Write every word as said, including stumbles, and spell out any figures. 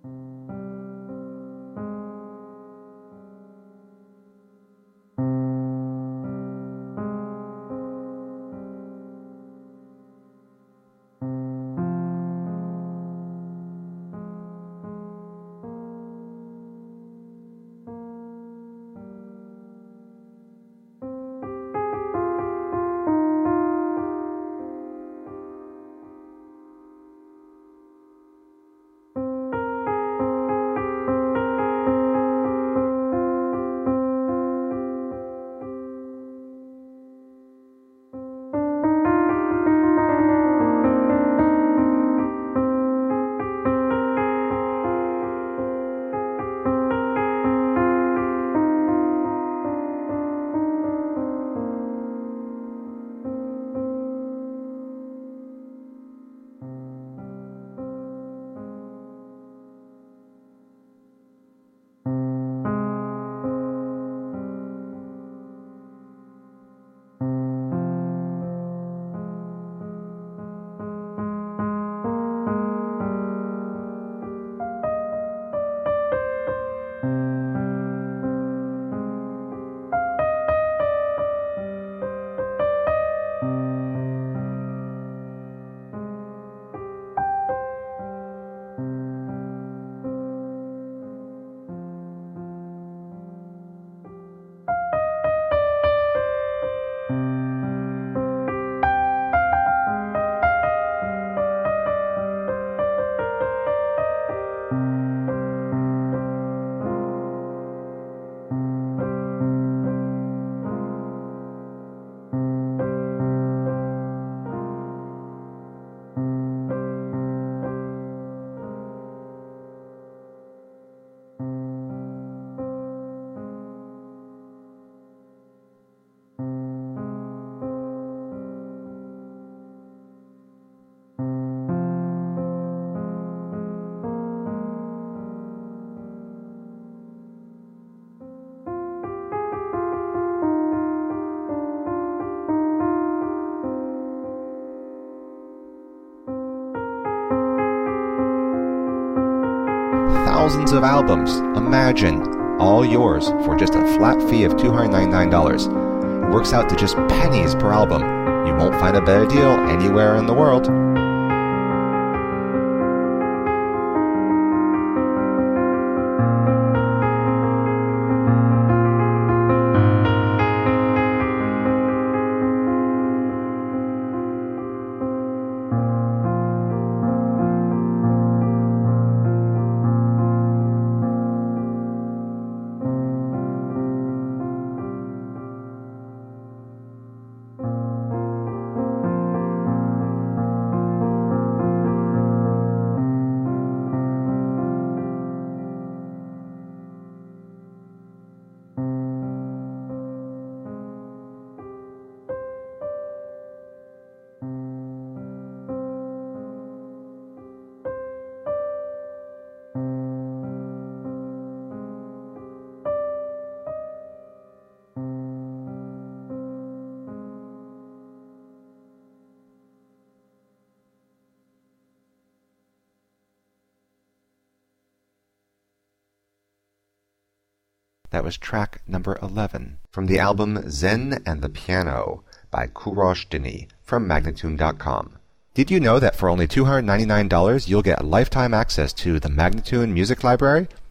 Thousands of albums, imagine, all yours for just a flat fee of two hundred ninety-nine dollars. It works out to just pennies per album. You won't find a better deal anywhere in the world. That was track number eleven from the album Zen and the Piano by Kourosh Dini from Magnatune dot com. Did you know that for only two hundred ninety-nine dollars you'll get lifetime access to the Magnatune Music Library?